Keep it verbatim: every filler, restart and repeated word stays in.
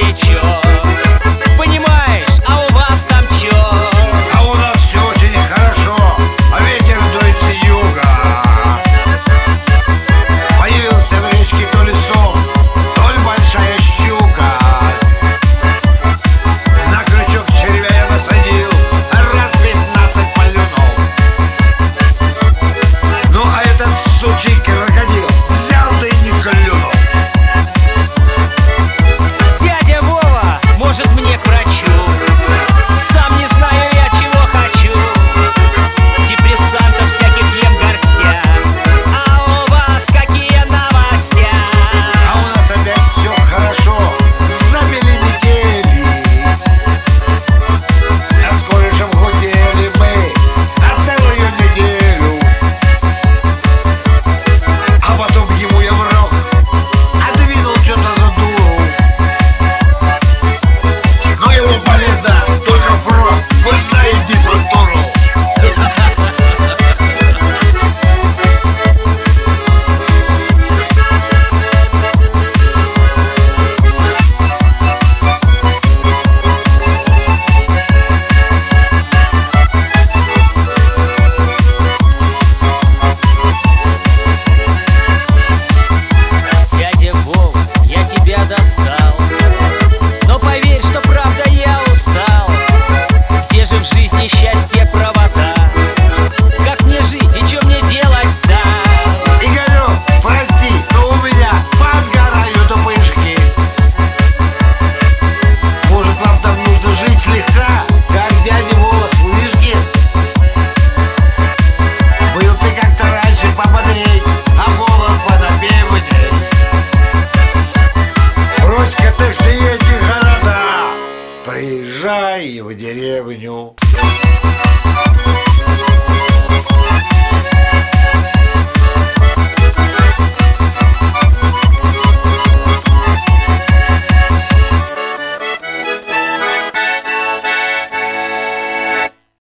горячо. Понимаешь, а у вас там чё? А у нас все очень хорошо, а ветер дует с юга. Появился в речке то ли сом, то ли большая щука. На крючок червя я насадил, раз пятнадцать полюнул. Ну а этот сучий крокодил взял да и не клюнул. Дядя Вова, может мне к врачу? Сам не знаю я, чего хочу. Депрессантов всяких ем горстя. А у вас какие новости? А у нас опять все хорошо, забили метели. А с корешем гудели мы, а целую неделю. А потом ему я в рог отвинул что-то за дуру. Но ему полезно только впрок, пусть знает десантуру. Дядя Вов, я тебя достал. Но поверь, что правда я устал. Где же в жизни счастье провода? Как мне жить и что мне делать-то? Игорек, прости, но у меня подгорают пышки. Может, вам там нужно жить слегка, как дядя Вова, слышки? Был ты как-то раньше пободрей, а голос подопеванней. Брось-ка ты все эти города, приезжай в деревню.